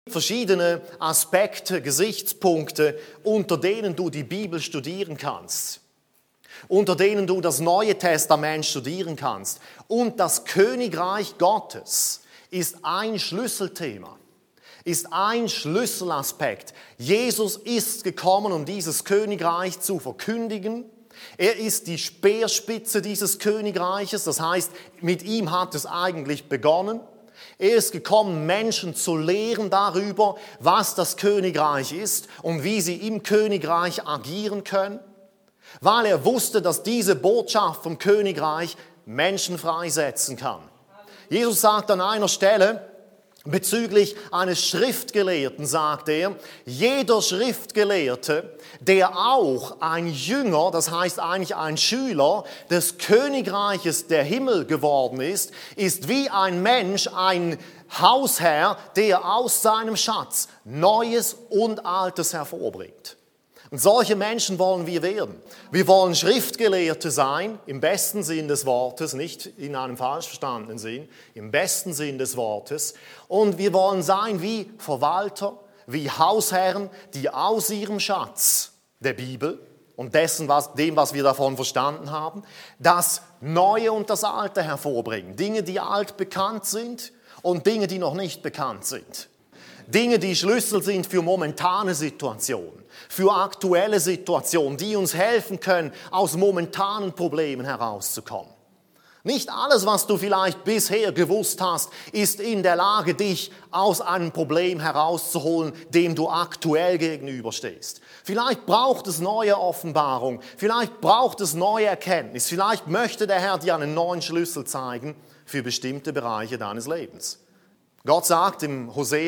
Verschiedene Aspekte, Gesichtspunkte, unter denen du die Bibel studieren kannst, unter denen du das Neue Testament studieren kannst. Und das Königreich Gottes ist ein Schlüsselthema, ist ein Schlüsselaspekt. Jesus ist gekommen, um dieses Königreich zu verkündigen. Er ist die Speerspitze dieses Königreiches, das heißt, mit ihm hat es eigentlich begonnen. Er ist gekommen, Menschen zu lehren darüber, was das Königreich ist und wie sie im Königreich agieren können, weil er wusste, dass diese Botschaft vom Königreich Menschen freisetzen kann. Jesus sagt an einer Stelle, bezüglich eines Schriftgelehrten sagt er, jeder Schriftgelehrte, der auch ein Jünger, das heißt eigentlich ein Schüler des Königreiches der Himmel geworden ist wie ein Mensch, ein Hausherr, der aus seinem Schatz Neues und Altes hervorbringt. Und solche Menschen wollen wir werden. Wir wollen Schriftgelehrte sein, im besten Sinn des Wortes, nicht in einem falsch verstandenen Sinn, im besten Sinn des Wortes. Und wir wollen sein wie Verwalter, wie Hausherren, die aus ihrem Schatz der Bibel und dem, was wir davon verstanden haben, das Neue und das Alte hervorbringen. Dinge, die altbekannt sind und Dinge, die noch nicht bekannt sind. Dinge, die Schlüssel sind für momentane Situationen, für aktuelle Situationen, die uns helfen können, aus momentanen Problemen herauszukommen. Nicht alles, was du vielleicht bisher gewusst hast, ist in der Lage, dich aus einem Problem herauszuholen, dem du aktuell gegenüberstehst. Vielleicht braucht es neue Offenbarung, vielleicht braucht es neue Erkenntnis, vielleicht möchte der Herr dir einen neuen Schlüssel zeigen für bestimmte Bereiche deines Lebens. Gott sagt im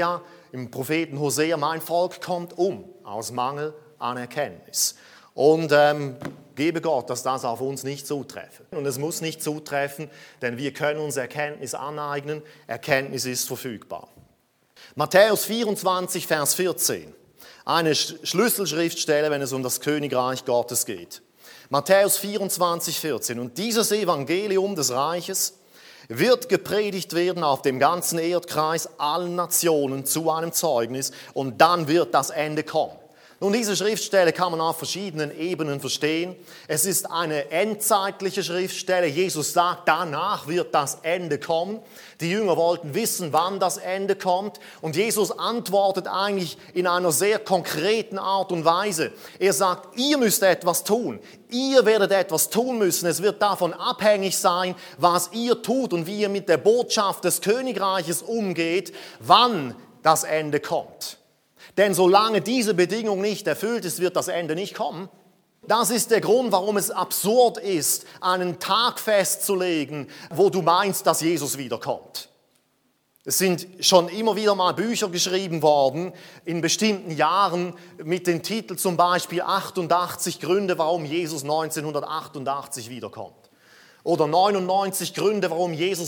Propheten Hosea, mein Volk kommt aus Mangel an Erkenntnis. Und gebe Gott, dass das auf uns nicht zutreffe. Und es muss nicht zutreffen, denn wir können uns Erkenntnis aneignen. Erkenntnis ist verfügbar. Matthäus 24, Vers 14. Eine Schlüsselschriftstelle, wenn es um das Königreich Gottes geht. Matthäus 24, 14. Und dieses Evangelium des Reiches wird gepredigt werden auf dem ganzen Erdkreis allen Nationen zu einem Zeugnis und dann wird das Ende kommen. Nun, diese Schriftstelle kann man auf verschiedenen Ebenen verstehen. Es ist eine endzeitliche Schriftstelle. Jesus sagt, danach wird das Ende kommen. Die Jünger wollten wissen, wann das Ende kommt. Und Jesus antwortet eigentlich in einer sehr konkreten Art und Weise. Er sagt, ihr müsst etwas tun. Ihr werdet etwas tun müssen. Es wird davon abhängig sein, was ihr tut und wie ihr mit der Botschaft des Königreiches umgeht, wann das Ende kommt. Denn solange diese Bedingung nicht erfüllt ist, wird das Ende nicht kommen. Das ist der Grund, warum es absurd ist, einen Tag festzulegen, wo du meinst, dass Jesus wiederkommt. Es sind schon immer wieder mal Bücher geschrieben worden, in bestimmten Jahren, mit dem Titel zum Beispiel 88 Gründe, warum Jesus 1988 wiederkommt. Oder 99 Gründe, warum Jesus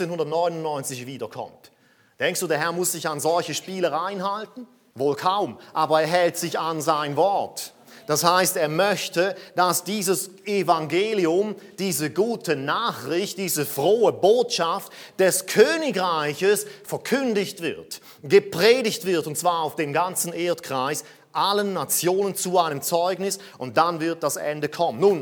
1999 wiederkommt. Denkst du, der Herr muss sich an solche Spielereien halten? Wohl kaum, aber er hält sich an sein Wort. Das heißt, er möchte, dass dieses Evangelium, diese gute Nachricht, diese frohe Botschaft des Königreiches verkündigt wird, gepredigt wird, und zwar auf dem ganzen Erdkreis, allen Nationen zu einem Zeugnis, und dann wird das Ende kommen. Nun,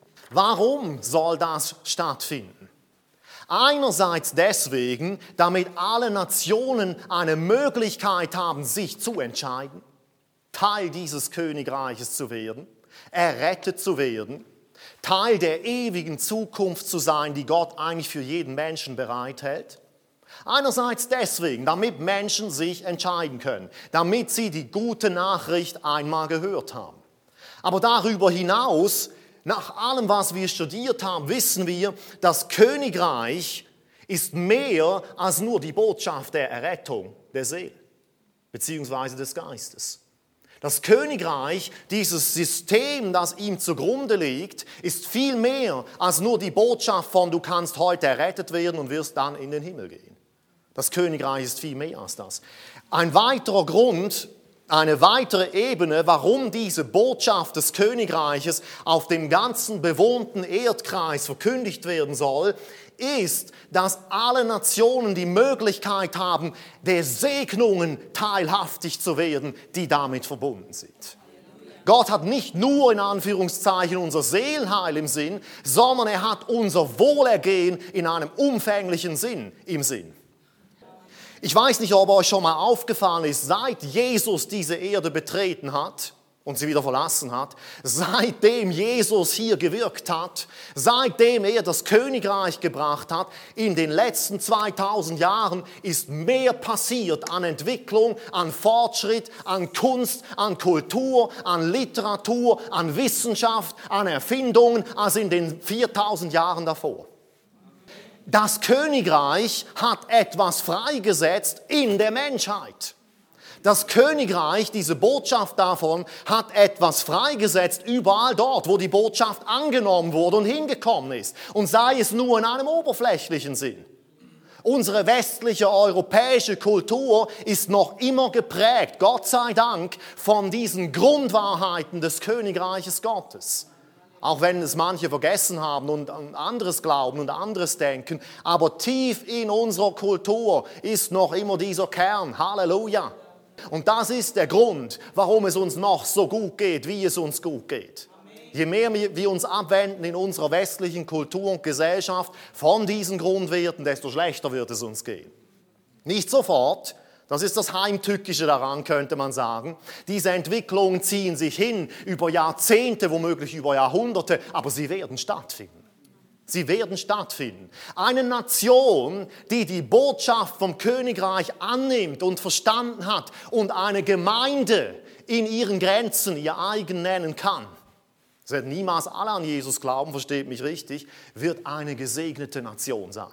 warum soll das stattfinden? Einerseits deswegen, damit alle Nationen eine Möglichkeit haben, sich zu entscheiden, Teil dieses Königreiches zu werden, errettet zu werden, Teil der ewigen Zukunft zu sein, die Gott eigentlich für jeden Menschen bereithält. Einerseits deswegen, damit Menschen sich entscheiden können, damit sie die gute Nachricht einmal gehört haben. Aber darüber hinaus, nach allem, was wir studiert haben, wissen wir, das Königreich ist mehr als nur die Botschaft der Errettung der Seele bzw. des Geistes. Das Königreich, dieses System, das ihm zugrunde liegt, ist viel mehr als nur die Botschaft von, du kannst heute errettet werden und wirst dann in den Himmel gehen. Das Königreich ist viel mehr als das. Ein weiterer Grund, eine weitere Ebene, warum diese Botschaft des Königreiches auf dem ganzen bewohnten Erdkreis verkündigt werden soll, ist, dass alle Nationen die Möglichkeit haben, der Segnungen teilhaftig zu werden, die damit verbunden sind. Gott hat nicht nur in Anführungszeichen unser Seelenheil im Sinn, sondern er hat unser Wohlergehen in einem umfänglichen Sinn im Sinn. Ich weiß nicht, ob euch schon mal aufgefallen ist, seit Jesus diese Erde betreten hat und sie wieder verlassen hat, seitdem Jesus hier gewirkt hat, seitdem er das Königreich gebracht hat, in den letzten 2000 Jahren ist mehr passiert an Entwicklung, an Fortschritt, an Kunst, an Kultur, an Literatur, an Wissenschaft, an Erfindungen, als in den 4000 Jahren davor. Das Königreich hat etwas freigesetzt in der Menschheit. Das Königreich, diese Botschaft davon, hat etwas freigesetzt überall dort, wo die Botschaft angenommen wurde und hingekommen ist. Und sei es nur in einem oberflächlichen Sinn. Unsere westliche europäische Kultur ist noch immer geprägt, Gott sei Dank, von diesen Grundwahrheiten des Königreiches Gottes. Auch wenn es manche vergessen haben und an anderes glauben und anderes denken. Aber tief in unserer Kultur ist noch immer dieser Kern. Halleluja. Und das ist der Grund, warum es uns noch so gut geht, wie es uns gut geht. Je mehr wir uns abwenden in unserer westlichen Kultur und Gesellschaft von diesen Grundwerten, desto schlechter wird es uns gehen. Nicht sofort. Das ist das Heimtückische daran, könnte man sagen. Diese Entwicklungen ziehen sich hin über Jahrzehnte, womöglich über Jahrhunderte, aber sie werden stattfinden. Sie werden stattfinden. Eine Nation, die die Botschaft vom Königreich annimmt und verstanden hat und eine Gemeinde in ihren Grenzen ihr eigen nennen kann, es werden niemals alle an Jesus glauben, versteht mich richtig, wird eine gesegnete Nation sein.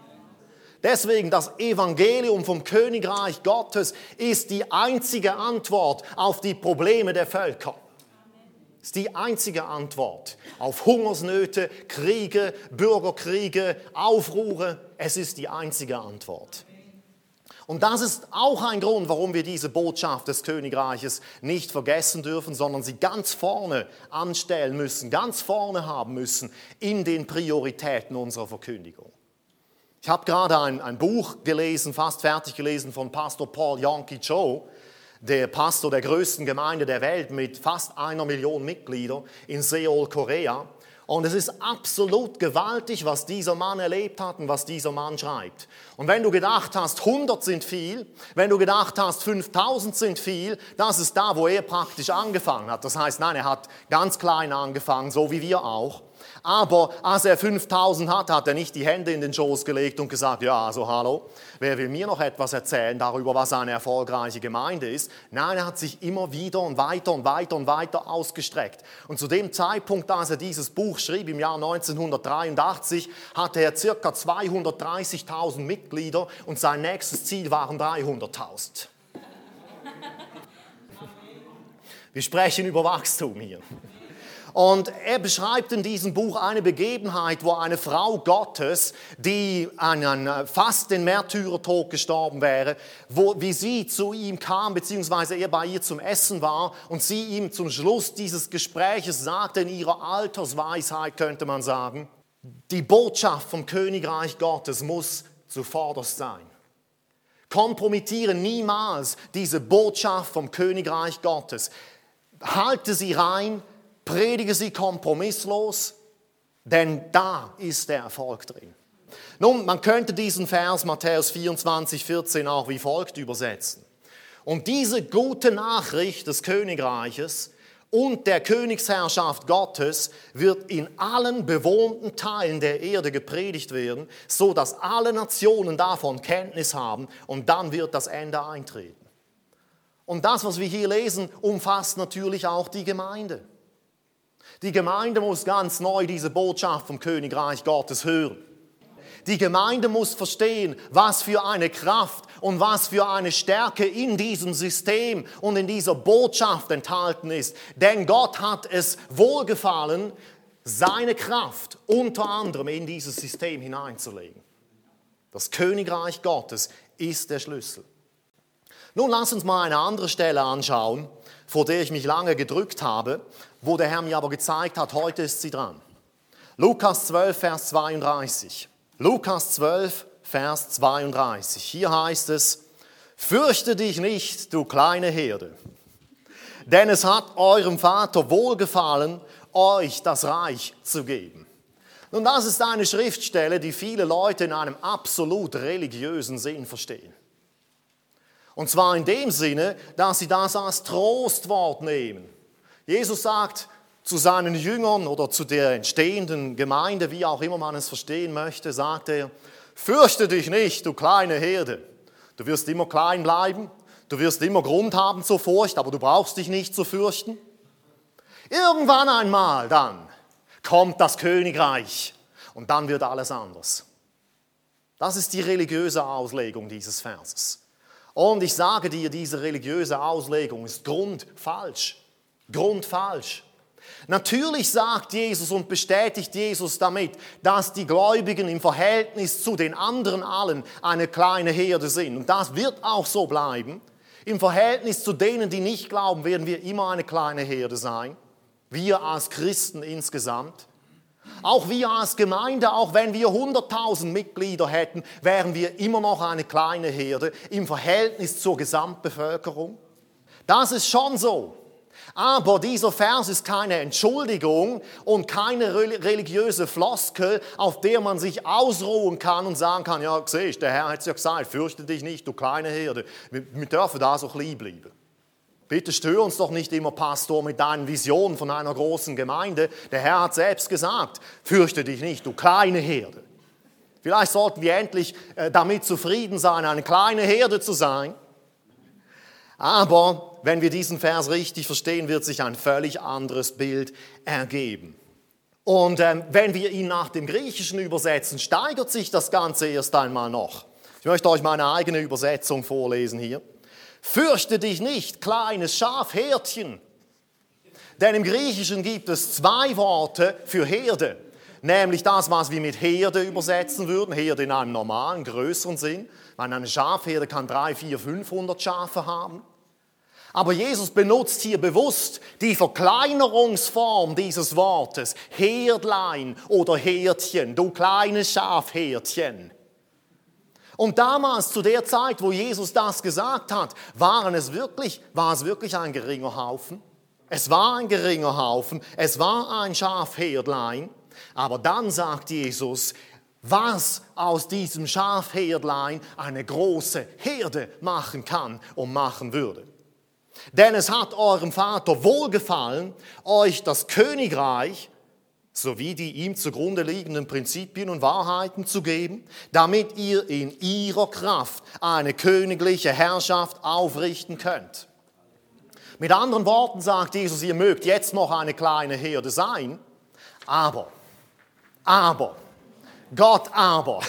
Deswegen, das Evangelium vom Königreich Gottes ist die einzige Antwort auf die Probleme der Völker. Es ist die einzige Antwort auf Hungersnöte, Kriege, Bürgerkriege, Aufruhre. Es ist die einzige Antwort. Und das ist auch ein Grund, warum wir diese Botschaft des Königreiches nicht vergessen dürfen, sondern sie ganz vorne anstellen müssen, ganz vorne haben müssen in den Prioritäten unserer Verkündigung. Ich habe gerade ein Buch gelesen, fast fertig gelesen, von Pastor Paul Yonggi Cho, der Pastor der größten Gemeinde der Welt mit fast 1 Million Mitgliedern in Seoul, Korea. Und es ist absolut gewaltig, was dieser Mann erlebt hat und was dieser Mann schreibt. Und wenn du gedacht hast, 100 sind viel, wenn du gedacht hast, 5000 sind viel, das ist da, wo er praktisch angefangen hat. Das heißt, nein, er hat ganz klein angefangen, so wie wir auch. Aber als er 5000 hat, hat er nicht die Hände in den Schoß gelegt und gesagt, ja, also hallo, wer will mir noch etwas erzählen darüber, was eine erfolgreiche Gemeinde ist? Nein, er hat sich immer wieder und weiter und weiter und weiter ausgestreckt. Und zu dem Zeitpunkt, als er dieses Buch schrieb, im Jahr 1983, hatte er ca. 230.000 Mitglieder und sein nächstes Ziel waren 300.000. Wir sprechen über Wachstum hier. Und er beschreibt in diesem Buch eine Begebenheit, wo eine Frau Gottes, die fast den Märtyrertod gestorben wäre, wie sie zu ihm kam, beziehungsweise er bei ihr zum Essen war und sie ihm zum Schluss dieses Gespräches sagte, in ihrer Altersweisheit könnte man sagen, die Botschaft vom Königreich Gottes muss zuvorderst sein. Kompromittiere niemals diese Botschaft vom Königreich Gottes. Halte sie rein, predige sie kompromisslos, denn da ist der Erfolg drin. Nun, man könnte diesen Vers Matthäus 24,14 auch wie folgt übersetzen. Und diese gute Nachricht des Königreiches und der Königsherrschaft Gottes wird in allen bewohnten Teilen der Erde gepredigt werden, so dass alle Nationen davon Kenntnis haben und dann wird das Ende eintreten. Und das, was wir hier lesen, umfasst natürlich auch die Gemeinde. Die Gemeinde muss ganz neu diese Botschaft vom Königreich Gottes hören. Die Gemeinde muss verstehen, was für eine Kraft und was für eine Stärke in diesem System und in dieser Botschaft enthalten ist. Denn Gott hat es wohlgefallen, seine Kraft unter anderem in dieses System hineinzulegen. Das Königreich Gottes ist der Schlüssel. Nun lass uns mal eine andere Stelle anschauen, vor der ich mich lange gedrückt habe, wo der Herr mir aber gezeigt hat, heute ist sie dran. Lukas 12, Vers 32. Lukas 12, Vers 32. Hier heißt es, fürchte dich nicht, du kleine Herde, denn es hat eurem Vater wohlgefallen, euch das Reich zu geben. Nun, das ist eine Schriftstelle, die viele Leute in einem absolut religiösen Sinn verstehen. Und zwar in dem Sinne, dass sie das als Trostwort nehmen. Jesus sagt zu seinen Jüngern oder zu der entstehenden Gemeinde, wie auch immer man es verstehen möchte, sagt er, fürchte dich nicht, du kleine Herde. Du wirst immer klein bleiben, du wirst immer Grund haben zur Furcht, aber du brauchst dich nicht zu fürchten. Irgendwann einmal dann kommt das Königreich und dann wird alles anders. Das ist die religiöse Auslegung dieses Verses. Und ich sage dir, diese religiöse Auslegung ist grundfalsch. Grundfalsch. Natürlich sagt Jesus und bestätigt Jesus damit, dass die Gläubigen im Verhältnis zu den anderen allen eine kleine Herde sind. Und das wird auch so bleiben. Im Verhältnis zu denen, die nicht glauben, werden wir immer eine kleine Herde sein. Wir als Christen insgesamt. Auch wir als Gemeinde, auch wenn wir 100.000 Mitglieder hätten, wären wir immer noch eine kleine Herde im Verhältnis zur Gesamtbevölkerung. Das ist schon so. Aber dieser Vers ist keine Entschuldigung und keine religiöse Floskel, auf der man sich ausruhen kann und sagen kann, ja, siehst, der Herr hat es ja gesagt, fürchte dich nicht, du kleine Herde. Wir dürfen da so klein bleiben. Bitte stör uns doch nicht immer, Pastor, mit deinen Visionen von einer großen Gemeinde. Der Herr hat selbst gesagt, fürchte dich nicht, du kleine Herde. Vielleicht sollten wir endlich damit zufrieden sein, eine kleine Herde zu sein. Aber wenn wir diesen Vers richtig verstehen, wird sich ein völlig anderes Bild ergeben. Und wenn wir ihn nach dem Griechischen übersetzen, steigert sich das Ganze erst einmal noch. Ich möchte euch meine eigene Übersetzung vorlesen hier. Fürchte dich nicht, kleines Schafherdchen. Denn im Griechischen gibt es zwei Worte für Herde. Nämlich das, was wir mit Herde übersetzen würden. Herde in einem normalen, größeren Sinn. Eine Schafherde kann 300, 400, 500 Schafe haben. Aber Jesus benutzt hier bewusst die Verkleinerungsform dieses Wortes. Herdlein oder Herdchen, du kleines Schafherdchen. Und damals, zu der Zeit, wo Jesus das gesagt hat, war es wirklich ein geringer Haufen? Es war ein geringer Haufen, es war ein Schafherdlein. Aber dann sagt Jesus, was aus diesem Schafherdlein eine große Herde machen kann und machen würde. Denn es hat eurem Vater wohlgefallen, euch das Königreich sowie die ihm zugrunde liegenden Prinzipien und Wahrheiten zu geben, damit ihr in ihrer Kraft eine königliche Herrschaft aufrichten könnt. Mit anderen Worten sagt Jesus, ihr mögt jetzt noch eine kleine Herde sein, aber, Gott aber,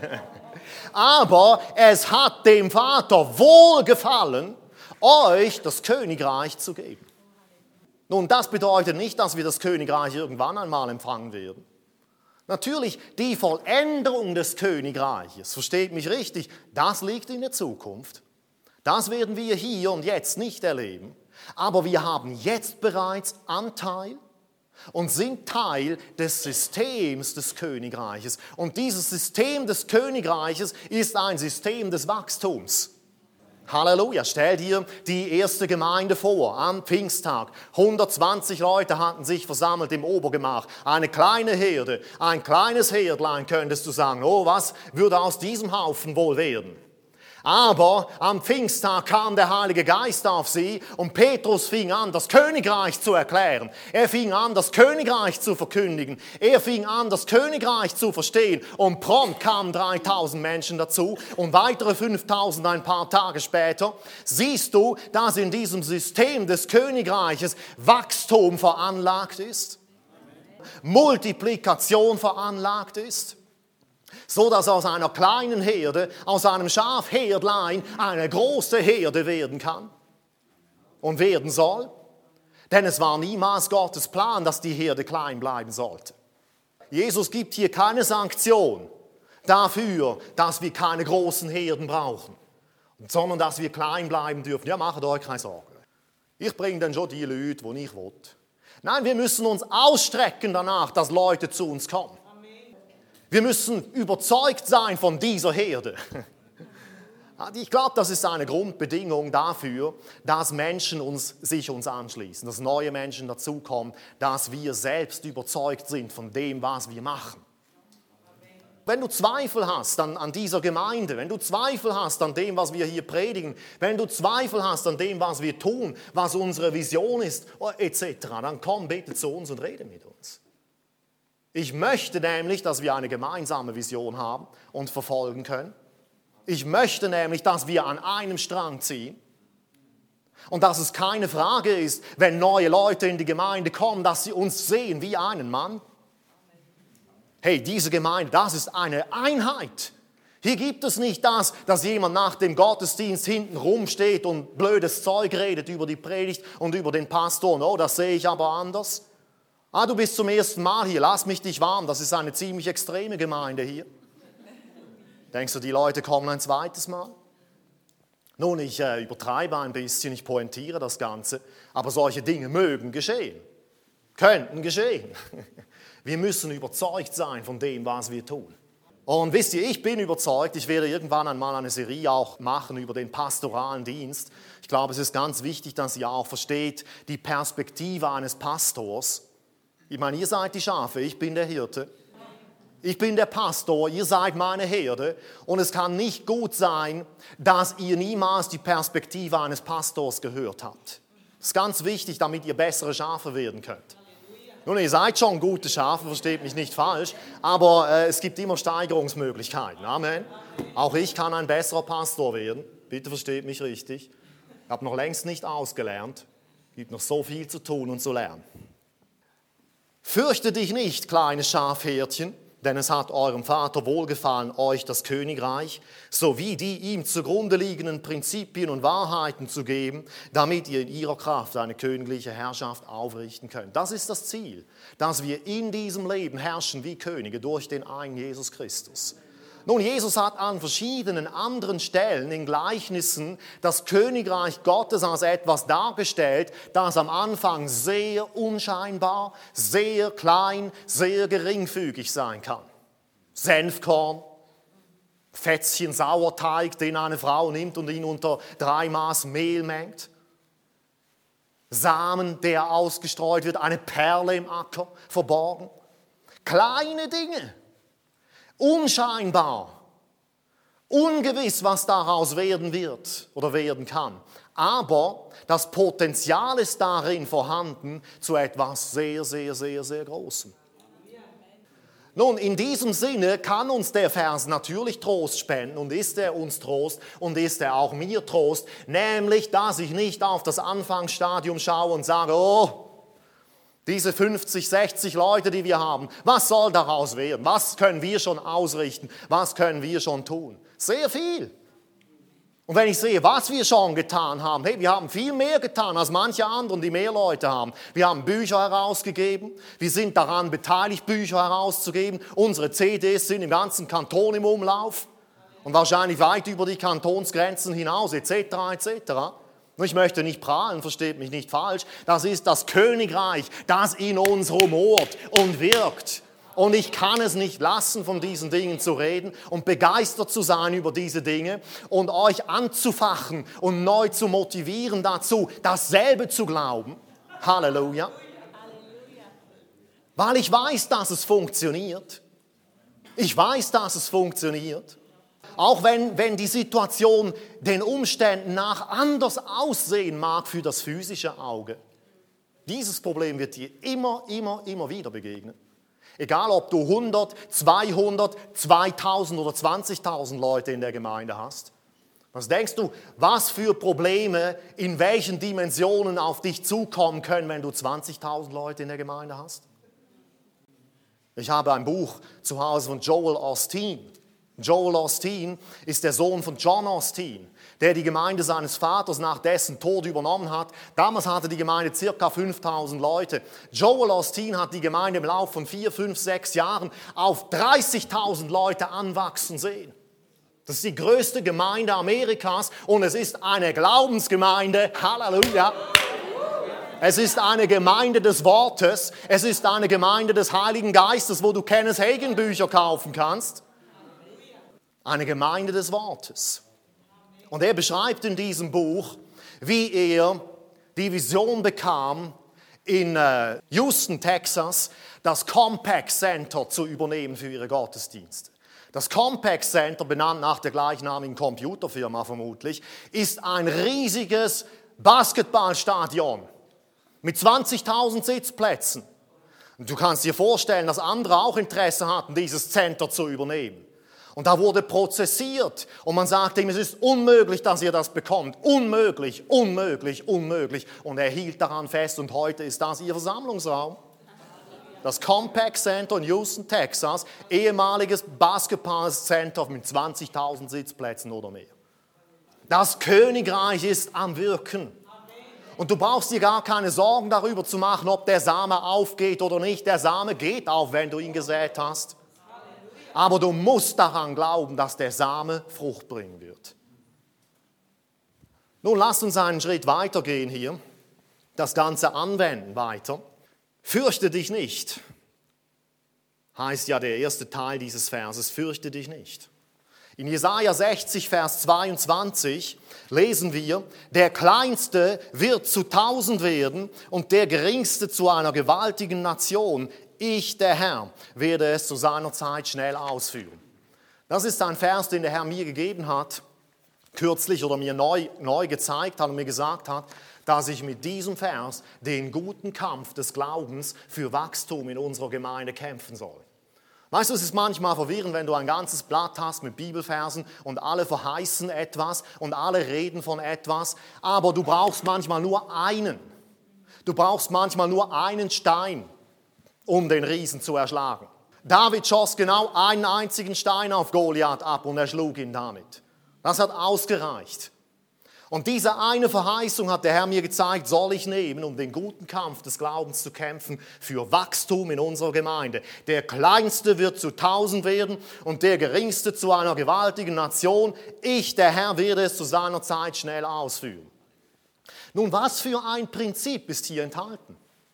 aber es hat dem Vater wohlgefallen, euch das Königreich zu geben. Nun, das bedeutet nicht, dass wir das Königreich irgendwann einmal empfangen werden. Natürlich, die Vollendung des Königreiches, versteht mich richtig, das liegt in der Zukunft. Das werden wir hier und jetzt nicht erleben. Aber wir haben jetzt bereits Anteil und sind Teil des Systems des Königreiches. Und dieses System des Königreiches ist ein System des Wachstums. Halleluja, stell dir die erste Gemeinde vor, am Pfingsttag. 120 Leute hatten sich versammelt im Obergemach. Eine kleine Herde, ein kleines Herdlein, könntest du sagen. Oh, was würde aus diesem Haufen wohl werden? Aber am Pfingsttag kam der Heilige Geist auf sie und Petrus fing an, das Königreich zu erklären. Er fing an, das Königreich zu verkündigen. Er fing an, das Königreich zu verstehen. Und prompt kamen 3000 Menschen dazu und weitere 5000 ein paar Tage später. Siehst du, dass in diesem System des Königreiches Wachstum veranlagt ist? Multiplikation veranlagt ist? So dass aus einer kleinen Herde, aus einem Schafherdlein eine große Herde werden kann und werden soll. Denn es war niemals Gottes Plan, dass die Herde klein bleiben sollte. Jesus gibt hier keine Sanktion dafür, dass wir keine großen Herden brauchen, sondern dass wir klein bleiben dürfen. Ja, macht euch keine Sorgen. Ich bringe dann schon die Leute, die ich will. Nein, wir müssen uns ausstrecken danach, dass Leute zu uns kommen. Wir müssen überzeugt sein von dieser Herde. Ich glaube, das ist eine Grundbedingung dafür, dass Menschen sich uns anschließen, dass neue Menschen dazukommen, dass wir selbst überzeugt sind von dem, was wir machen. Wenn du Zweifel hast an dieser Gemeinde, wenn du Zweifel hast an dem, was wir hier predigen, wenn du Zweifel hast an dem, was wir tun, was unsere Vision ist, etc., dann komm bitte zu uns und rede mit uns. Ich möchte nämlich, dass wir eine gemeinsame Vision haben und verfolgen können. Ich möchte nämlich, dass wir an einem Strang ziehen und dass es keine Frage ist, wenn neue Leute in die Gemeinde kommen, dass sie uns sehen wie einen Mann. Hey, diese Gemeinde, das ist eine Einheit. Hier gibt es nicht das, dass jemand nach dem Gottesdienst hinten rumsteht und blödes Zeug redet über die Predigt und über den Pastor. Oh, das sehe ich aber anders. Du bist zum ersten Mal hier, lass mich dich warm. Das ist eine ziemlich extreme Gemeinde hier. Denkst du, die Leute kommen ein zweites Mal? Nun, ich übertreibe ein bisschen, ich pointiere das Ganze, aber solche Dinge mögen geschehen, könnten geschehen. Wir müssen überzeugt sein von dem, was wir tun. Und wisst ihr, ich bin überzeugt, ich werde irgendwann einmal eine Serie auch machen über den pastoralen Dienst. Ich glaube, es ist ganz wichtig, dass ihr auch versteht, die Perspektive eines Pastors. Ich meine, ihr seid die Schafe, ich bin der Hirte. Ich bin der Pastor, ihr seid meine Herde. Und es kann nicht gut sein, dass ihr niemals die Perspektive eines Pastors gehört habt. Das ist ganz wichtig, damit ihr bessere Schafe werden könnt. Nun, ihr seid schon gute Schafe, versteht mich nicht falsch, aber es gibt immer Steigerungsmöglichkeiten. Amen. Auch ich kann ein besserer Pastor werden. Bitte versteht mich richtig. Ich habe noch längst nicht ausgelernt. Es gibt noch so viel zu tun und zu lernen. Fürchte dich nicht, kleines Schafherdchen, denn es hat eurem Vater wohlgefallen, euch das Königreich sowie die ihm zugrunde liegenden Prinzipien und Wahrheiten zu geben, damit ihr in ihrer Kraft eine königliche Herrschaft aufrichten könnt. Das ist das Ziel, dass wir in diesem Leben herrschen wie Könige durch den einen Jesus Christus. Nun, Jesus hat an verschiedenen anderen Stellen in Gleichnissen das Königreich Gottes als etwas dargestellt, das am Anfang sehr unscheinbar, sehr klein, sehr geringfügig sein kann. Senfkorn, Fätzchen Sauerteig, den eine Frau nimmt und ihn unter 3 Maß Mehl mengt. Samen, der ausgestreut wird, eine Perle im Acker verborgen. Kleine Dinge. Unscheinbar, ungewiss, was daraus werden wird oder werden kann. Aber das Potenzial ist darin vorhanden zu etwas sehr, sehr, sehr, sehr Großem. Nun, in diesem Sinne kann uns der Vers natürlich Trost spenden und ist er uns Trost und ist er auch mir Trost, nämlich, dass ich nicht auf das Anfangsstadium schaue und sage, oh, diese 50, 60 Leute, die wir haben, was soll daraus werden? Was können wir schon ausrichten? Was können wir schon tun? Sehr viel. Und wenn ich sehe, was wir schon getan haben, hey, wir haben viel mehr getan als manche anderen, die mehr Leute haben. Wir haben Bücher herausgegeben, wir sind daran beteiligt, Bücher herauszugeben. Unsere CDs sind im ganzen Kanton im Umlauf und wahrscheinlich weit über die Kantonsgrenzen hinaus, etc., etc. Ich möchte nicht prahlen, versteht mich nicht falsch. Das ist das Königreich, das in uns rumort und wirkt. Und ich kann es nicht lassen, von diesen Dingen zu reden und begeistert zu sein über diese Dinge und euch anzufachen und neu zu motivieren dazu, dasselbe zu glauben. Halleluja. Weil ich weiß, dass es funktioniert. Ich weiß, dass es funktioniert. Auch wenn die Situation den Umständen nach anders aussehen mag für das physische Auge. Dieses Problem wird dir immer wieder begegnen. Egal, ob du 100, 200, 2000 oder 20.000 Leute in der Gemeinde hast. Was denkst du, was für Probleme in welchen Dimensionen auf dich zukommen können, wenn du 20.000 Leute in der Gemeinde hast? Ich habe ein Buch zu Hause von Joel Osteen. Joel Osteen ist der Sohn von John Osteen, der die Gemeinde seines Vaters nach dessen Tod übernommen hat. Damals hatte die Gemeinde ca. 5.000 Leute. Joel Osteen hat die Gemeinde im Laufe von 4, 5, 6 Jahren auf 30.000 Leute anwachsen sehen. Das ist die größte Gemeinde Amerikas und es ist eine Glaubensgemeinde. Halleluja! Es ist eine Gemeinde des Wortes. Es ist eine Gemeinde des Heiligen Geistes, wo du Kenneth Hagin Bücher kaufen kannst. Eine Gemeinde des Wortes. Und er beschreibt in diesem Buch, wie er die Vision bekam, in Houston, Texas, das Compaq Center zu übernehmen für ihre Gottesdienste. Das Compaq Center, benannt nach der gleichnamigen Computerfirma vermutlich, ist ein riesiges Basketballstadion mit 20.000 Sitzplätzen. Und du kannst dir vorstellen, dass andere auch Interesse hatten, dieses Center zu übernehmen. Und da wurde prozessiert und man sagte ihm, es ist unmöglich, dass ihr das bekommt. Unmöglich, unmöglich, unmöglich. Und er hielt daran fest und heute ist das ihr Versammlungsraum. Das Compaq Center in Houston, Texas, ehemaliges Basketballcenter mit 20.000 Sitzplätzen oder mehr. Das Königreich ist am Wirken. Und du brauchst dir gar keine Sorgen darüber zu machen, ob der Same aufgeht oder nicht. Der Same geht auf, wenn du ihn gesät hast. Aber du musst daran glauben, dass der Same Frucht bringen wird. Nun lasst uns einen Schritt weitergehen hier, das Ganze anwenden weiter. Fürchte dich nicht, heißt ja der erste Teil dieses Verses, fürchte dich nicht. In Jesaja 60, Vers 22 lesen wir, der Kleinste wird zu 1000 werden und der Geringste zu einer gewaltigen Nation. Ich, der Herr, werde es zu seiner Zeit schnell ausführen. Das ist ein Vers, den der Herr mir gegeben hat, kürzlich oder mir neu gezeigt hat und mir gesagt hat, dass ich mit diesem Vers den guten Kampf des Glaubens für Wachstum in unserer Gemeinde kämpfen soll. Weißt du, es ist manchmal verwirrend, wenn du ein ganzes Blatt hast mit Bibelversen und alle verheißen etwas und alle reden von etwas, aber du brauchst manchmal nur einen. Du brauchst manchmal nur einen Stein, um den Riesen zu erschlagen. David schoss genau einen einzigen Stein auf Goliath ab und erschlug ihn damit. Das hat ausgereicht. Und diese eine Verheißung hat der Herr mir gezeigt, soll ich nehmen, um den guten Kampf des Glaubens zu kämpfen für Wachstum in unserer Gemeinde. Der Kleinste wird zu 1000 werden und der Geringste zu einer gewaltigen Nation. Ich, der Herr, werde es zu seiner Zeit schnell ausführen. Nun, was für ein Prinzip ist hier enthalten?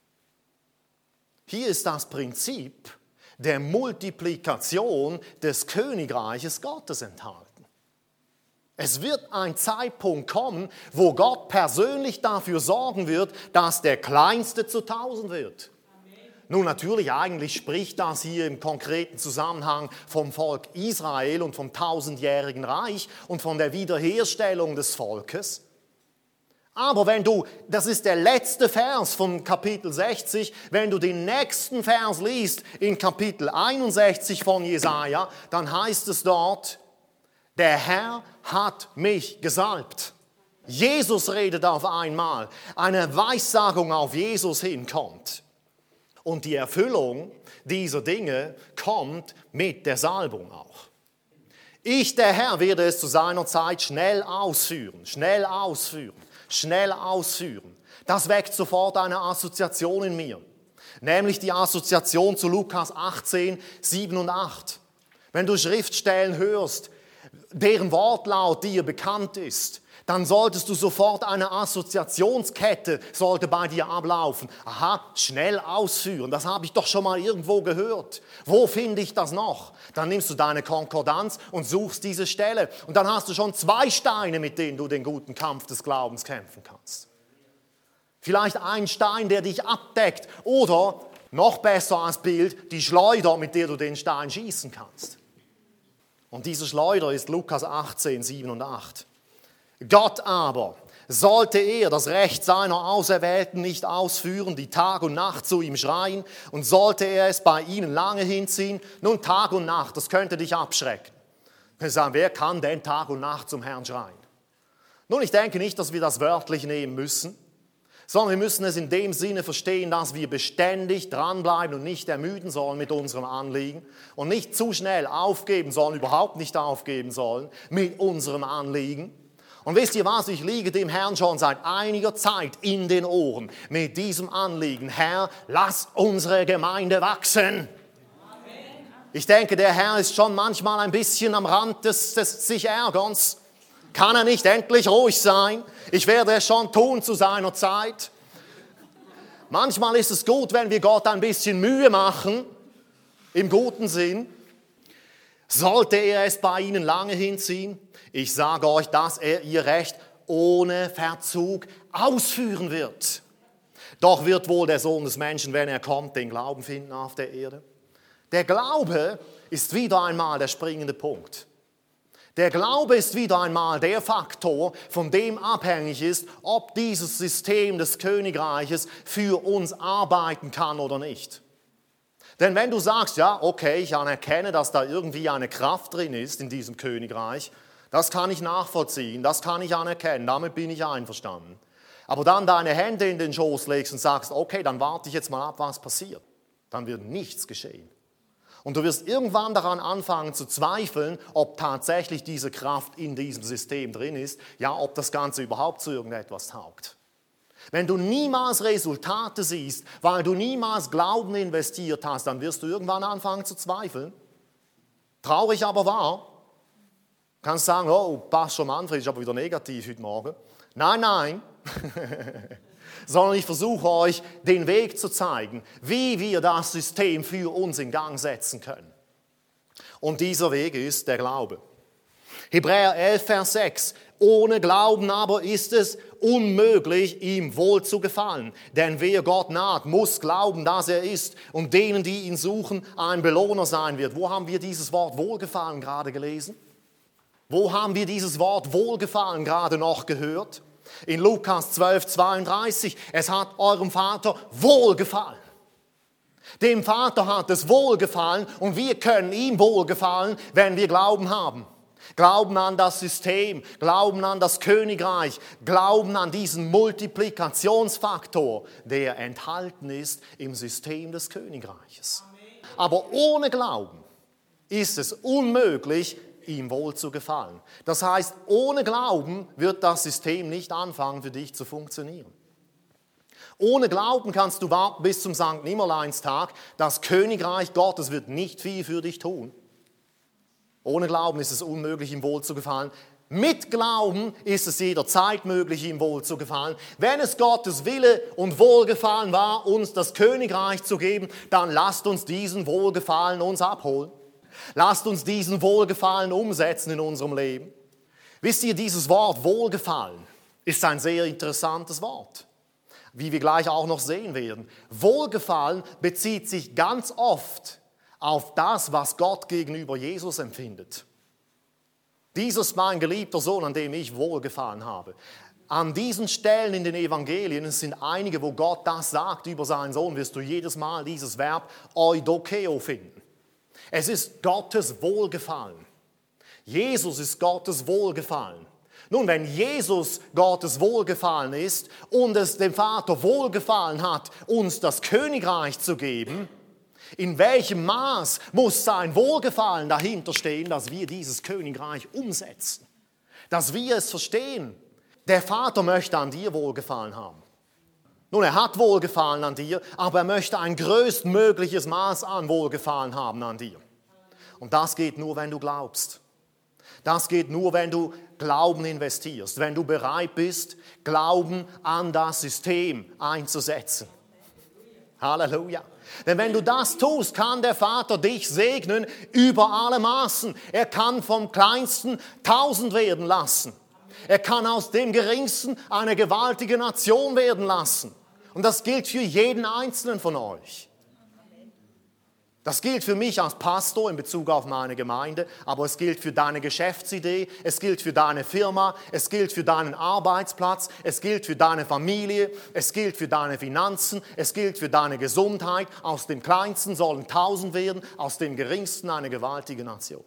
Hier ist das Prinzip der Multiplikation des Königreiches Gottes enthalten. Es wird ein Zeitpunkt kommen, wo Gott persönlich dafür sorgen wird, dass der Kleinste zu 1000 wird. Amen. Nun natürlich, eigentlich spricht das hier im konkreten Zusammenhang vom Volk Israel und vom 1000-jährigen Reich und von der Wiederherstellung des Volkes. Aber das ist der letzte Vers von Kapitel 60, wenn du den nächsten Vers liest in Kapitel 61 von Jesaja, dann heißt es dort, der Herr hat mich gesalbt. Jesus redet auf einmal. Eine Weissagung auf Jesus hinkommt. Und die Erfüllung dieser Dinge kommt mit der Salbung auch. Ich, der Herr, werde es zu seiner Zeit schnell ausführen, schnell ausführen, schnell ausführen. Das weckt sofort eine Assoziation in mir. Nämlich die Assoziation zu Lukas 18, 7 und 8. Wenn du Schriftstellen hörst, deren Wortlaut dir bekannt ist, dann solltest du sofort eine Assoziationskette sollte bei dir ablaufen. Aha, schnell ausführen, das habe ich doch schon mal irgendwo gehört. Wo finde ich das noch? Dann nimmst du deine Konkordanz und suchst diese Stelle. Und dann hast du schon 2 Steine, mit denen du den guten Kampf des Glaubens kämpfen kannst. Vielleicht ein Stein, der dich abdeckt. Oder, noch besser als Bild, die Schleuder, mit der du den Stein schießen kannst. Und diese Schleuder ist Lukas 18, 7 und 8. Gott aber, sollte er das Recht seiner Auserwählten nicht ausführen, die Tag und Nacht zu ihm schreien, und sollte er es bei ihnen lange hinziehen, nun Tag und Nacht, das könnte dich abschrecken. Wir sagen, wer kann denn Tag und Nacht zum Herrn schreien? Nun, ich denke nicht, dass wir das wörtlich nehmen müssen, sondern wir müssen es in dem Sinne verstehen, dass wir beständig dranbleiben und nicht ermüden sollen mit unserem Anliegen und nicht zu schnell aufgeben sollen, überhaupt nicht aufgeben sollen mit unserem Anliegen. Und wisst ihr was, ich liege dem Herrn schon seit einiger Zeit in den Ohren mit diesem Anliegen. Herr, lass unsere Gemeinde wachsen. Amen. Ich denke, der Herr ist schon manchmal ein bisschen am Rand des sich Ärgerns. Kann er nicht endlich ruhig sein? Ich werde es schon tun zu seiner Zeit. Manchmal ist es gut, wenn wir Gott ein bisschen Mühe machen, im guten Sinn. Sollte er es bei ihnen lange hinziehen? Ich sage euch, dass er ihr Recht ohne Verzug ausführen wird. Doch wird wohl der Sohn des Menschen, wenn er kommt, den Glauben finden auf der Erde? Der Glaube ist wieder einmal der springende Punkt. Der Glaube ist wieder einmal der Faktor, von dem abhängig ist, ob dieses System des Königreiches für uns arbeiten kann oder nicht. Denn wenn du sagst, ja, okay, ich anerkenne, dass da irgendwie eine Kraft drin ist in diesem Königreich, das kann ich nachvollziehen, das kann ich anerkennen, damit bin ich einverstanden. Aber dann deine Hände in den Schoß legst und sagst, okay, dann warte ich jetzt mal ab, was passiert. Dann wird nichts geschehen. Und du wirst irgendwann daran anfangen zu zweifeln, ob tatsächlich diese Kraft in diesem System drin ist, ja, ob das Ganze überhaupt zu irgendetwas taugt. Wenn du niemals Resultate siehst, weil du niemals Glauben investiert hast, dann wirst du irgendwann anfangen zu zweifeln. Traurig aber wahr. Du kannst sagen, oh, Pastor Manfred ist aber wieder negativ heute Morgen. Nein, nein. Sondern ich versuche euch den Weg zu zeigen, wie wir das System für uns in Gang setzen können. Und dieser Weg ist der Glaube. Hebräer 11, Vers 6. Ohne Glauben aber ist es unmöglich, ihm wohl zu gefallen. Denn wer Gott naht, muss glauben, dass er ist und denen, die ihn suchen, ein Belohner sein wird. Wo haben wir dieses Wort Wohlgefallen gerade gelesen? Wo haben wir dieses Wort Wohlgefallen gerade noch gehört? In Lukas 12, 32. Es hat eurem Vater wohlgefallen. Dem Vater hat es wohlgefallen und wir können ihm wohlgefallen, wenn wir Glauben haben. Glauben an das System, Glauben an das Königreich, Glauben an diesen Multiplikationsfaktor, der enthalten ist im System des Königreiches. Aber ohne Glauben ist es unmöglich, ihm wohl zu gefallen. Das heißt, ohne Glauben wird das System nicht anfangen, für dich zu funktionieren. Ohne Glauben kannst du warten bis zum Sankt Nimmerleinstag. Das Königreich Gottes wird nicht viel für dich tun. Ohne Glauben ist es unmöglich, ihm wohl zu gefallen. Mit Glauben ist es jederzeit möglich, ihm wohl zu gefallen. Wenn es Gottes Wille und Wohlgefallen war, uns das Königreich zu geben, dann lasst uns diesen Wohlgefallen uns abholen. Lasst uns diesen Wohlgefallen umsetzen in unserem Leben. Wisst ihr, dieses Wort Wohlgefallen ist ein sehr interessantes Wort, wie wir gleich auch noch sehen werden. Wohlgefallen bezieht sich ganz oft auf das, was Gott gegenüber Jesus empfindet. Dieser ist mein geliebter Sohn, an dem ich Wohlgefallen habe. An diesen Stellen in den Evangelien, es sind einige, wo Gott das sagt über seinen Sohn, wirst du jedes Mal dieses Verb eudokeo finden. Es ist Gottes Wohlgefallen. Jesus ist Gottes Wohlgefallen. Nun, wenn Jesus Gottes Wohlgefallen ist und es dem Vater wohlgefallen hat, uns das Königreich zu geben, in welchem Maß muss sein Wohlgefallen dahinter stehen, dass wir dieses Königreich umsetzen? Dass wir es verstehen. Der Vater möchte an dir Wohlgefallen haben. Nun, er hat Wohlgefallen an dir, aber er möchte ein größtmögliches Maß an Wohlgefallen haben an dir. Und das geht nur, wenn du glaubst. Das geht nur, wenn du Glauben investierst, wenn du bereit bist, Glauben an das System einzusetzen. Halleluja. Denn wenn du das tust, kann der Vater dich segnen über alle Maßen. Er kann vom Kleinsten 1000 werden lassen. Er kann aus dem Geringsten eine gewaltige Nation werden lassen. Und das gilt für jeden Einzelnen von euch. Das gilt für mich als Pastor in Bezug auf meine Gemeinde, aber es gilt für deine Geschäftsidee, es gilt für deine Firma, es gilt für deinen Arbeitsplatz, es gilt für deine Familie, es gilt für deine Finanzen, es gilt für deine Gesundheit. Aus dem Kleinsten sollen 1000 werden, aus dem Geringsten eine gewaltige Nation.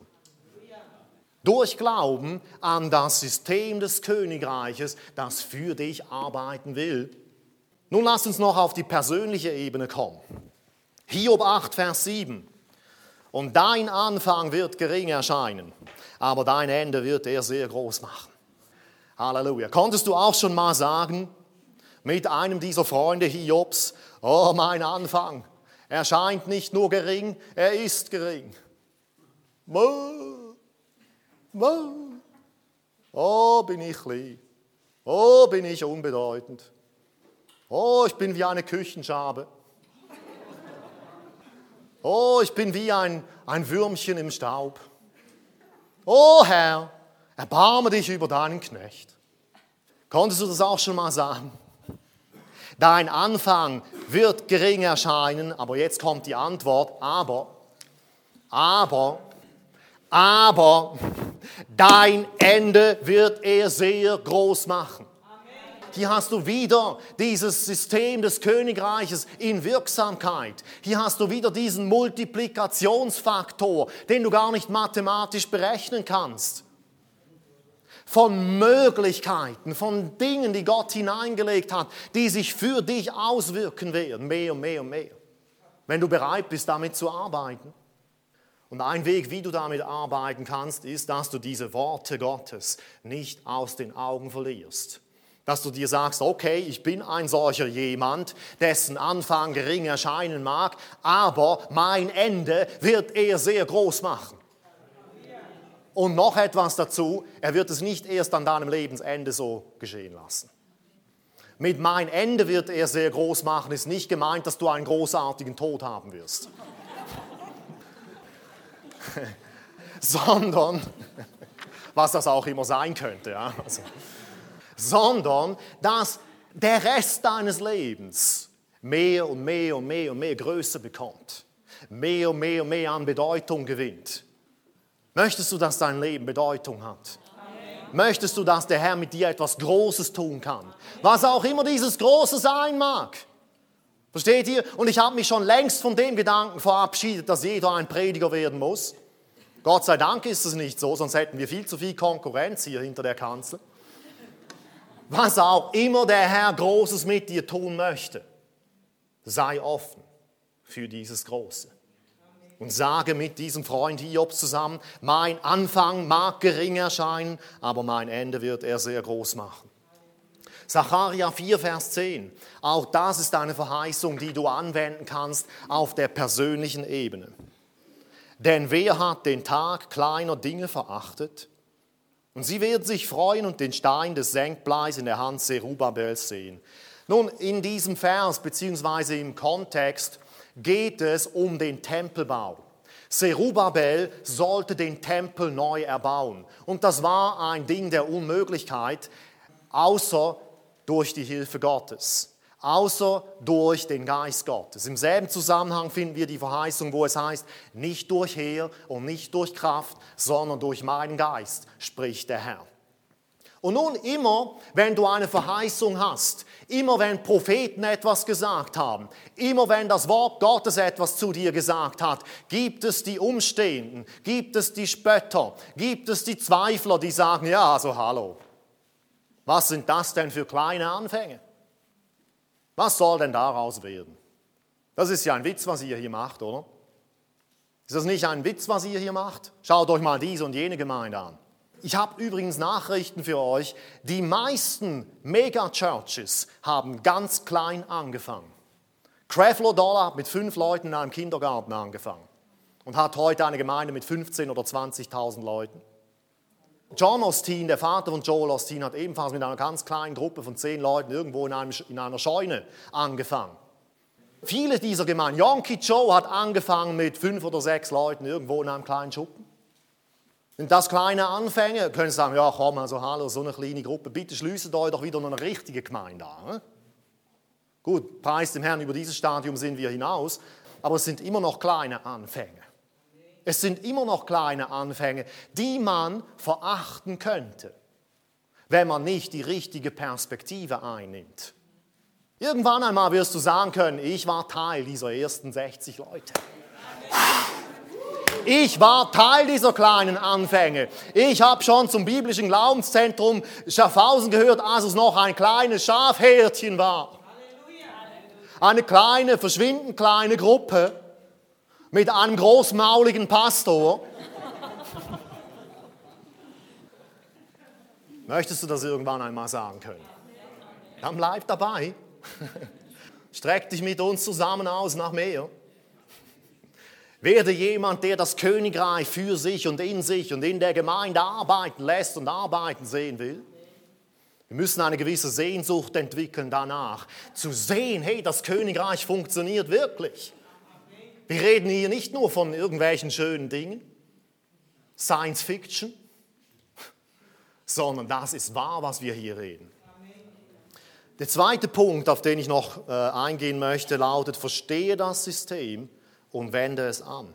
Durch Glauben an das System des Königreiches, das für dich arbeiten will. Nun lass uns noch auf die persönliche Ebene kommen. Hiob 8, Vers 7. Und dein Anfang wird gering erscheinen, aber dein Ende wird er sehr groß machen. Halleluja. Konntest du auch schon mal sagen, mit einem dieser Freunde Hiobs, oh, mein Anfang erscheint nicht nur gering, er ist gering. Oh, bin ich klein. Oh, bin ich unbedeutend. Oh, ich bin wie eine Küchenschabe. Oh, ich bin wie ein Würmchen im Staub. Oh Herr, erbarme dich über deinen Knecht. Konntest du das auch schon mal sagen? Dein Anfang wird gering erscheinen, aber jetzt kommt die Antwort, aber, dein Ende wird er sehr groß machen. Hier hast du wieder dieses System des Königreiches in Wirksamkeit. Hier hast du wieder diesen Multiplikationsfaktor, den du gar nicht mathematisch berechnen kannst. Von Möglichkeiten, von Dingen, die Gott hineingelegt hat, die sich für dich auswirken werden, mehr und mehr und mehr. Wenn du bereit bist, damit zu arbeiten. Und ein Weg, wie du damit arbeiten kannst, ist, dass du diese Worte Gottes nicht aus den Augen verlierst. Dass du dir sagst, okay, ich bin ein solcher jemand, dessen Anfang gering erscheinen mag, aber mein Ende wird er sehr groß machen. Und noch etwas dazu, er wird es nicht erst an deinem Lebensende so geschehen lassen. Mit mein Ende wird er sehr groß machen, ist nicht gemeint, dass du einen großartigen Tod haben wirst. Sondern, was das auch immer sein könnte, ja, sondern, dass der Rest deines Lebens mehr und mehr und mehr und mehr Größe bekommt, mehr und mehr und mehr an Bedeutung gewinnt. Möchtest du, dass dein Leben Bedeutung hat? Amen. Möchtest du, dass der Herr mit dir etwas Großes tun kann? Was auch immer dieses Große sein mag. Versteht ihr? Und ich habe mich schon längst von dem Gedanken verabschiedet, dass jeder ein Prediger werden muss. Gott sei Dank ist es nicht so, sonst hätten wir viel zu viel Konkurrenz hier hinter der Kanzel. Was auch immer der Herr Großes mit dir tun möchte, sei offen für dieses Große. Und sage mit diesem Freund Hiob zusammen, mein Anfang mag gering erscheinen, aber mein Ende wird er sehr groß machen. Sacharja 4, Vers 10. Auch das ist eine Verheißung, die du anwenden kannst auf der persönlichen Ebene. Denn wer hat den Tag kleiner Dinge verachtet? Und sie werden sich freuen und den Stein des Senkbleis in der Hand Zerubabels sehen. Nun, in diesem Vers beziehungsweise im Kontext geht es um den Tempelbau. Zerubabel sollte den Tempel neu erbauen. Und das war ein Ding der Unmöglichkeit, außer durch die Hilfe Gottes. Außer durch den Geist Gottes. Im selben Zusammenhang finden wir die Verheißung, wo es heißt, nicht durch Heer und nicht durch Kraft, sondern durch meinen Geist, spricht der Herr. Und nun immer, wenn du eine Verheißung hast, immer wenn Propheten etwas gesagt haben, immer wenn das Wort Gottes etwas zu dir gesagt hat, gibt es die Umstehenden, gibt es die Spötter, gibt es die Zweifler, die sagen, ja, also hallo, was sind das denn für kleine Anfänge? Was soll denn daraus werden? Das ist ja ein Witz, was ihr hier macht, oder? Ist das nicht ein Witz, was ihr hier macht? Schaut euch mal diese und jene Gemeinde an. Ich habe übrigens Nachrichten für euch. Die meisten Mega-Churches haben ganz klein angefangen. Creflo Dollar hat mit 5 Leuten in einem Kindergarten angefangen und hat heute eine Gemeinde mit 15.000 oder 20.000 Leuten. John Osteen, der Vater von Joel Osteen, hat ebenfalls mit einer ganz kleinen Gruppe von 10 Leuten irgendwo in einer Scheune angefangen. Viele dieser Gemeinden, Yonki Joe hat angefangen mit 5 oder 6 Leuten irgendwo in einem kleinen Schuppen. Sind das kleine Anfänge? Können Sie sagen, ja komm, also hallo, so eine kleine Gruppe, bitte schließt euch doch wieder eine richtige Gemeinde an. Ne? Gut, preis dem Herrn, über dieses Stadium sind wir hinaus, aber es sind immer noch kleine Anfänge. Es sind immer noch kleine Anfänge, die man verachten könnte, wenn man nicht die richtige Perspektive einnimmt. Irgendwann einmal wirst du sagen können, ich war Teil dieser ersten 60 Leute. Ich war Teil dieser kleinen Anfänge. Ich habe schon zum biblischen Glaubenszentrum Schaffhausen gehört, als es noch ein kleines Schafherdchen war. Eine kleine, verschwindend kleine Gruppe mit einem großmauligen Pastor. Möchtest du das irgendwann einmal sagen können? Dann bleib dabei. Streck dich mit uns zusammen aus nach mehr. Werde jemand, der das Königreich für sich und in der Gemeinde arbeiten lässt und arbeiten sehen will. Wir müssen eine gewisse Sehnsucht entwickeln danach, zu sehen, hey, das Königreich funktioniert wirklich. Wir reden hier nicht nur von irgendwelchen schönen Dingen, Science Fiction, sondern das ist wahr, was wir hier reden. Der zweite Punkt, auf den ich noch eingehen möchte, lautet, verstehe das System und wende es an.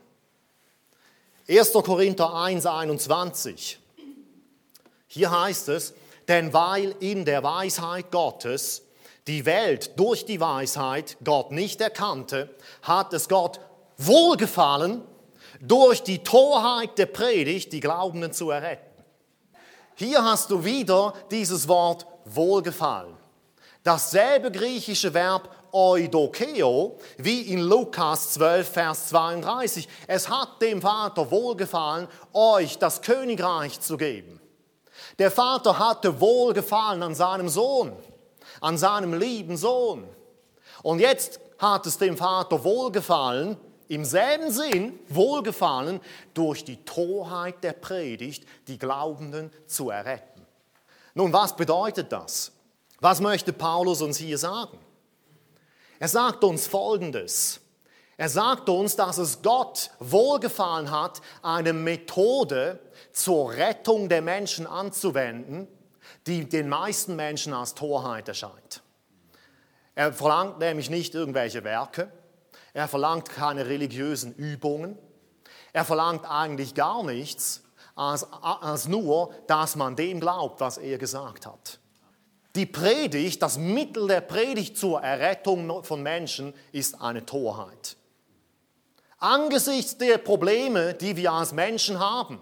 1. Korinther 1, 21. Hier heißt es, denn weil in der Weisheit Gottes die Welt durch die Weisheit Gott nicht erkannte, hat es Gott wohlgefallen, durch die Torheit der Predigt die Glaubenden zu erretten. Hier hast du wieder dieses Wort wohlgefallen. Dasselbe griechische Verb eudokeo wie in Lukas 12, Vers 32. Es hat dem Vater wohlgefallen, euch das Königreich zu geben. Der Vater hatte Wohlgefallen an seinem Sohn, an seinem lieben Sohn. Und jetzt hat es dem Vater wohlgefallen, im selben Sinn wohlgefallen, durch die Torheit der Predigt die Glaubenden zu erretten. Nun, was bedeutet das? Was möchte Paulus uns hier sagen? Er sagt uns Folgendes. Er sagt uns, dass es Gott wohlgefallen hat, eine Methode zur Rettung der Menschen anzuwenden, die den meisten Menschen als Torheit erscheint. Er verlangt nämlich nicht irgendwelche Werke, er verlangt keine religiösen Übungen, er verlangt eigentlich gar nichts, als nur, dass man dem glaubt, was er gesagt hat. Die Predigt, das Mittel der Predigt zur Errettung von Menschen ist eine Torheit. Angesichts der Probleme, die wir als Menschen haben,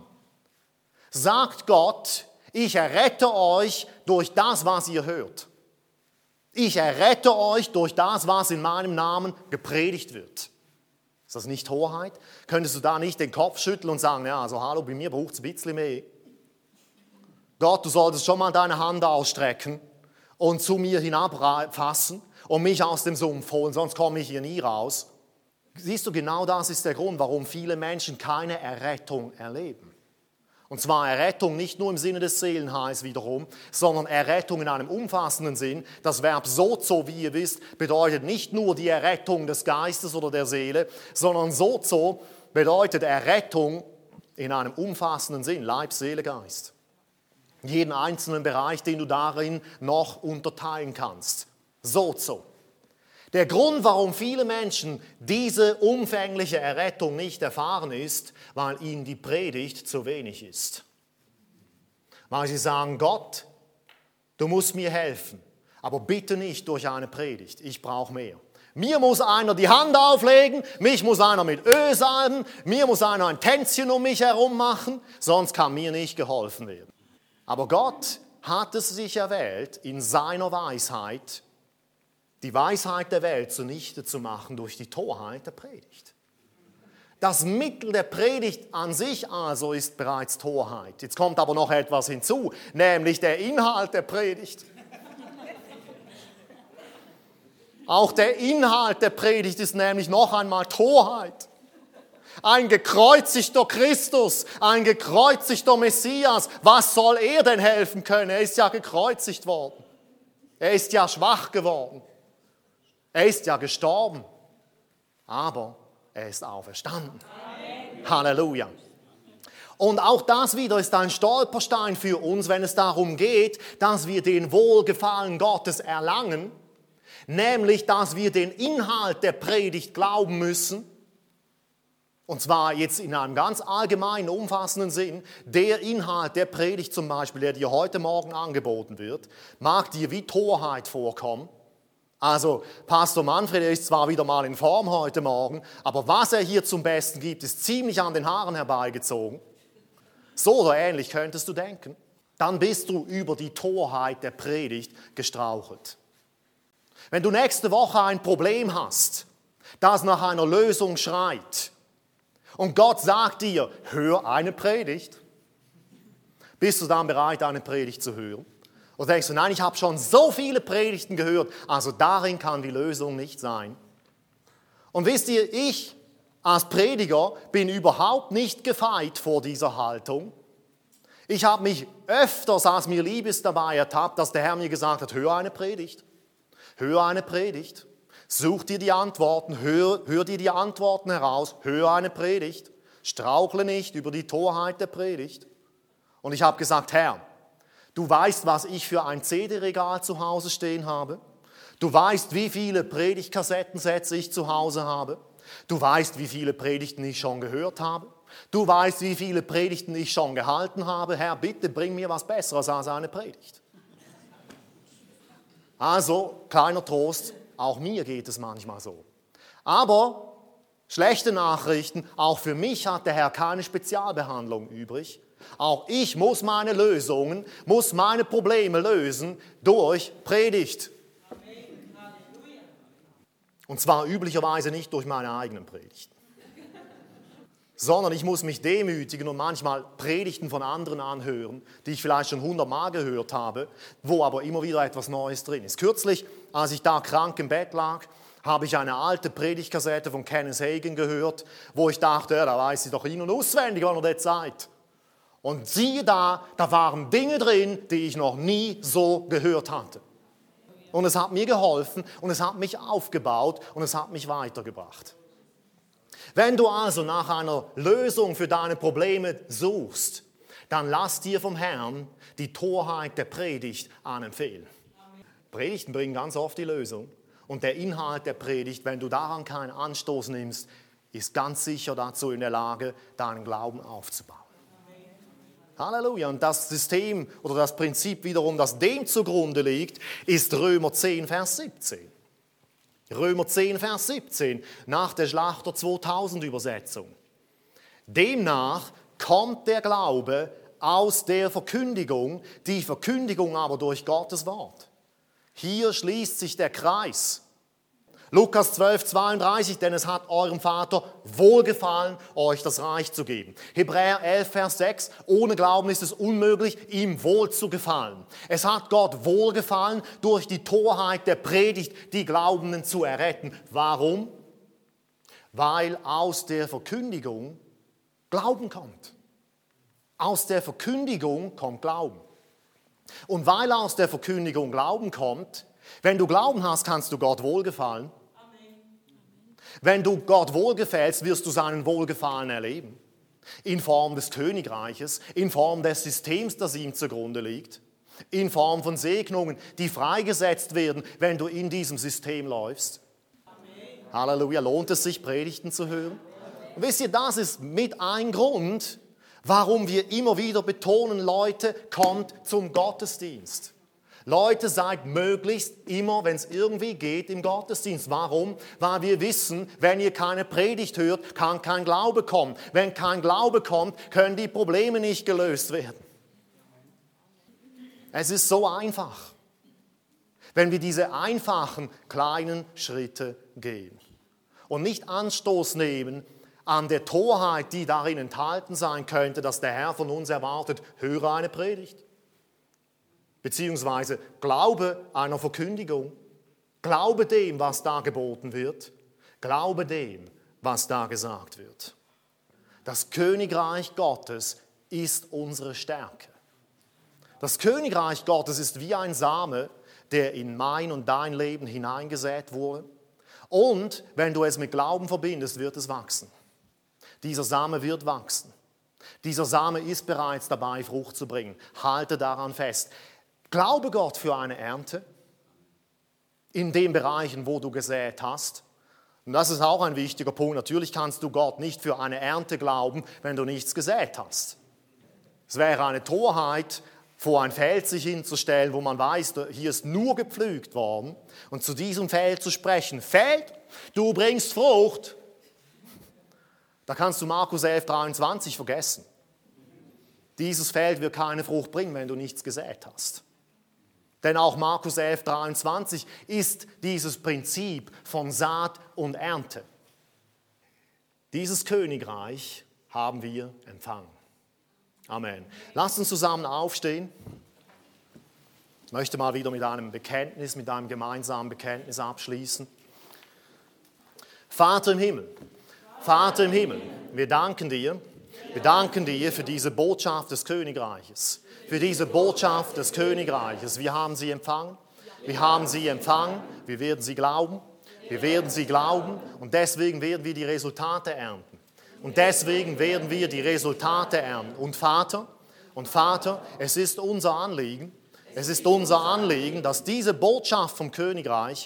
sagt Gott, ich errette euch durch das, was ihr hört. Ich errette euch durch das, was in meinem Namen gepredigt wird. Ist das nicht Torheit? Könntest du da nicht den Kopf schütteln und sagen, ja, also hallo, bei mir braucht es ein bisschen mehr. Gott, du solltest schon mal deine Hand ausstrecken und zu mir hinabfassen und mich aus dem Sumpf holen, sonst komme ich hier nie raus. Siehst du, genau das ist der Grund, warum viele Menschen keine Errettung erleben. Und zwar Errettung nicht nur im Sinne des Seelenheils wiederum, sondern Errettung in einem umfassenden Sinn. Das Verb sozo, wie ihr wisst, bedeutet nicht nur die Errettung des Geistes oder der Seele, sondern sozo bedeutet Errettung in einem umfassenden Sinn, Leib, Seele, Geist. Jeden einzelnen Bereich, den du darin noch unterteilen kannst. Sozo. Der Grund, warum viele Menschen diese umfängliche Errettung nicht erfahren, ist, weil ihnen die Predigt zu wenig ist. Weil sie sagen, Gott, du musst mir helfen, aber bitte nicht durch eine Predigt, ich brauche mehr. Mir muss einer die Hand auflegen, mich muss einer mit Öl salben, mir muss einer ein Tänzchen um mich herum machen, sonst kann mir nicht geholfen werden. Aber Gott hat es sich erwählt, in seiner Weisheit, die Weisheit der Welt zunichte zu machen durch die Torheit der Predigt. Das Mittel der Predigt an sich also ist bereits Torheit. Jetzt kommt aber noch etwas hinzu, nämlich der Inhalt der Predigt. Auch der Inhalt der Predigt ist nämlich noch einmal Torheit. Ein gekreuzigter Christus, ein gekreuzigter Messias, was soll er denn helfen können? Er ist ja gekreuzigt worden. Er ist ja schwach geworden. Er ist ja gestorben, aber er ist auferstanden. Amen. Halleluja. Und auch das wieder ist ein Stolperstein für uns, wenn es darum geht, dass wir den Wohlgefallen Gottes erlangen, nämlich, dass wir den Inhalt der Predigt glauben müssen, und zwar jetzt in einem ganz allgemeinen, umfassenden Sinn. Der Inhalt der Predigt zum Beispiel, der dir heute Morgen angeboten wird, mag dir wie Torheit vorkommen. Also Pastor Manfred, er ist zwar wieder mal in Form heute Morgen, aber was er hier zum Besten gibt, ist ziemlich an den Haaren herbeigezogen. So oder ähnlich könntest du denken. Dann bist du über die Torheit der Predigt gestrauchelt. Wenn du nächste Woche ein Problem hast, das nach einer Lösung schreit, und Gott sagt dir, hör eine Predigt, bist du dann bereit, eine Predigt zu hören? Oder denkst du, nein, ich habe schon so viele Predigten gehört, also darin kann die Lösung nicht sein. Und wisst ihr, ich als Prediger bin überhaupt nicht gefeit vor dieser Haltung. Ich habe mich öfters, als mir lieb ist, dabei ertappt, dass der Herr mir gesagt hat, hör eine Predigt, such dir die Antworten, hör dir die Antworten heraus, hör eine Predigt, strauchle nicht über die Torheit der Predigt. Und ich habe gesagt, Herr, du weißt, was ich für ein CD-Regal zu Hause stehen habe. Du weißt, wie viele Predigtkassettensätze ich zu Hause habe. Du weißt, wie viele Predigten ich schon gehört habe. Du weißt, wie viele Predigten ich schon gehalten habe. Herr, bitte bring mir was Besseres als eine Predigt. Also, kleiner Trost, auch mir geht es manchmal so. Aber, schlechte Nachrichten, auch für mich hat der Herr keine Spezialbehandlung übrig. Auch ich muss meine Lösungen, muss meine Probleme lösen durch Predigt. Und zwar üblicherweise nicht durch meine eigenen Predigten, sondern ich muss mich demütigen und manchmal Predigten von anderen anhören, die ich vielleicht schon 100-mal gehört habe, wo aber immer wieder etwas Neues drin ist. Kürzlich, als ich da krank im Bett lag, habe ich eine alte Predigtkassette von Kenneth Hagin gehört, wo ich dachte, ja, da weiß ich doch in- und auswendig an der Zeit. Und siehe da waren Dinge drin, die ich noch nie so gehört hatte. Und es hat mir geholfen und es hat mich aufgebaut und es hat mich weitergebracht. Wenn du also nach einer Lösung für deine Probleme suchst, dann lass dir vom Herrn die Torheit der Predigt anempfehlen. Predigten bringen ganz oft die Lösung. Und der Inhalt der Predigt, wenn du daran keinen Anstoß nimmst, ist ganz sicher dazu in der Lage, deinen Glauben aufzubauen. Halleluja. Und das System oder das Prinzip wiederum, das dem zugrunde liegt, ist Römer 10, Vers 17. Römer 10, Vers 17, nach der Schlachter 2000 Übersetzung. Demnach kommt der Glaube aus der Verkündigung, die Verkündigung aber durch Gottes Wort. Hier schließt sich der Kreis. Lukas 12, 32, denn es hat eurem Vater wohlgefallen, euch das Reich zu geben. Hebräer 11, Vers 6, ohne Glauben ist es unmöglich, ihm wohl zu gefallen. Es hat Gott wohlgefallen, durch die Torheit der Predigt die Glaubenden zu erretten. Warum? Weil aus der Verkündigung Glauben kommt. Aus der Verkündigung kommt Glauben. Und weil aus der Verkündigung Glauben kommt, wenn du Glauben hast, kannst du Gott wohlgefallen. Wenn du Gott wohlgefällst, wirst du seinen Wohlgefallen erleben. In Form des Königreiches, in Form des Systems, das ihm zugrunde liegt, in Form von Segnungen, die freigesetzt werden, wenn du in diesem System läufst. Amen. Halleluja, lohnt es sich, Predigten zu hören? Und wisst ihr, das ist mit ein Grund, warum wir immer wieder betonen, Leute, kommt zum Gottesdienst. Leute, seid möglichst immer, wenn es irgendwie geht, im Gottesdienst. Warum? Weil wir wissen, wenn ihr keine Predigt hört, kann kein Glaube kommen. Wenn kein Glaube kommt, können die Probleme nicht gelöst werden. Es ist so einfach, wenn wir diese einfachen, kleinen Schritte gehen und nicht Anstoß nehmen an der Torheit, die darin enthalten sein könnte, dass der Herr von uns erwartet, höre eine Predigt. Beziehungsweise glaube einer Verkündigung, glaube dem, was da geboten wird, glaube dem, was da gesagt wird. Das Königreich Gottes ist unsere Stärke. Das Königreich Gottes ist wie ein Same, der in mein und dein Leben hineingesät wurde. Und wenn du es mit Glauben verbindest, wird es wachsen. Dieser Same wird wachsen. Dieser Same ist bereits dabei, Frucht zu bringen. Halte daran fest. Glaube Gott für eine Ernte in den Bereichen, wo du gesät hast. Und das ist auch ein wichtiger Punkt. Natürlich kannst du Gott nicht für eine Ernte glauben, wenn du nichts gesät hast. Es wäre eine Torheit, vor ein Feld sich hinzustellen, wo man weiß, hier ist nur gepflügt worden, und zu diesem Feld zu sprechen. Feld, du bringst Frucht. Da kannst du Markus 11, 23 vergessen. Dieses Feld wird keine Frucht bringen, wenn du nichts gesät hast. Denn auch Markus 11, 23 ist dieses Prinzip von Saat und Ernte. Dieses Königreich haben wir empfangen. Amen. Lasst uns zusammen aufstehen. Ich möchte mal wieder mit einem Bekenntnis, mit einem gemeinsamen Bekenntnis abschließen. Vater im Himmel, wir danken dir, Wir danken dir für diese Botschaft des Königreiches. Für diese Botschaft des Königreiches. Wir haben sie empfangen. Wir haben sie empfangen. Wir werden sie glauben. Wir werden sie glauben. Und deswegen werden wir die Resultate ernten. Und deswegen werden wir die Resultate ernten. Und Vater, es ist unser Anliegen, dass diese Botschaft vom Königreich,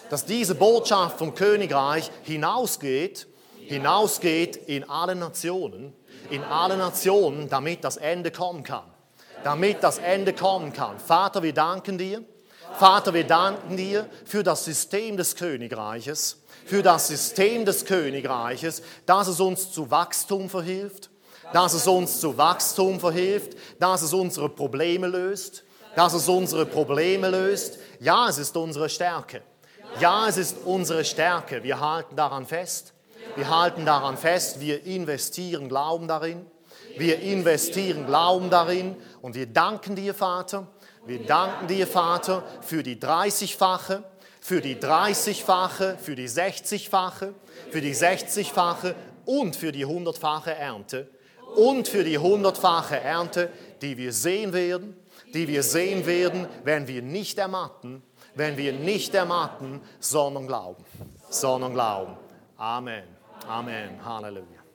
hinausgeht in alle Nationen, damit das Ende kommen kann. Vater, wir danken dir. Für das System des Königreiches, dass es uns zu Wachstum verhilft, dass es unsere Probleme löst. Ja, es ist unsere Stärke. Wir halten daran fest. Wir investieren Glauben darin. Und wir danken dir, Vater. Für die 30-fache, für die 30-fache, für die 60-fache und für die 100-fache Ernte. Die wir sehen werden, wenn wir nicht ermatten, sondern glauben. Amen. Halleluja.